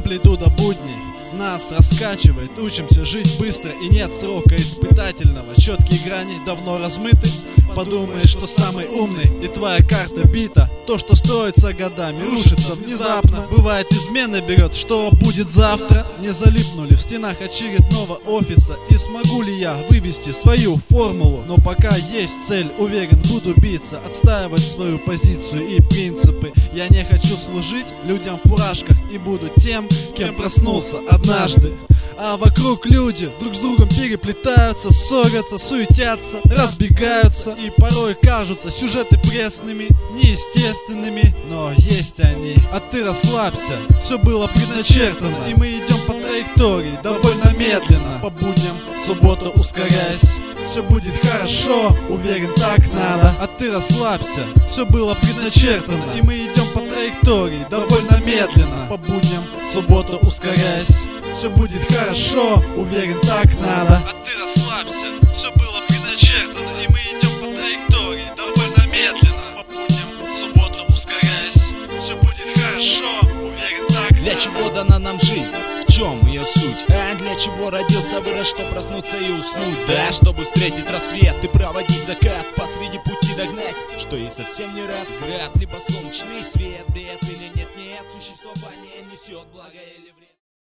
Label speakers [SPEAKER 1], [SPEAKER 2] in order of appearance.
[SPEAKER 1] Амплитуда будней нас раскачивает, учимся жить быстро и нет срока испытательного. Четкие грани давно размыты, подумаешь, что самый умный, и твоя карта бита. То, что строится годами, рушится внезапно. Бывает, измена берет, что будет завтра. Не залипнули в стенах очередного офиса, и смогу ли я вывести свою формулу? Но пока есть цель, уверен, буду биться, отстаивать свою позицию и принципы. Я не хочу служить людям в фуражках и буду тем, кем проснулся однажды. А вокруг люди друг с другом переплетаются, ссорятся, суетятся, разбегаются. И порой кажутся сюжеты пресными, неестественными, но есть они. А ты расслабься, все было предначертано, и мы идем по траектории довольно медленно. По будням, в субботу ускоряясь, все будет хорошо, уверен, так надо. А ты расслабься, все было предначертано, и мы идем по траектории довольно медленно. По будням, в субботу ускоряясь, все будет хорошо, уверен, так надо. А ты расслабься, все было предначертано, и мы идем по траектории довольно медленно. По будням, в субботу ускоряясь, все будет хорошо, уверен, так надо.
[SPEAKER 2] Для чего дана нам жизнь? В чем ее суть? А для чего родился, вырос, что проснуться и уснуть? Да, чтобы встретить рассвет и проводить закат, посреди пути догнать, что и совсем не рад. Град, либо солнечный свет, бред или нет-нет, существование несет благо или вред.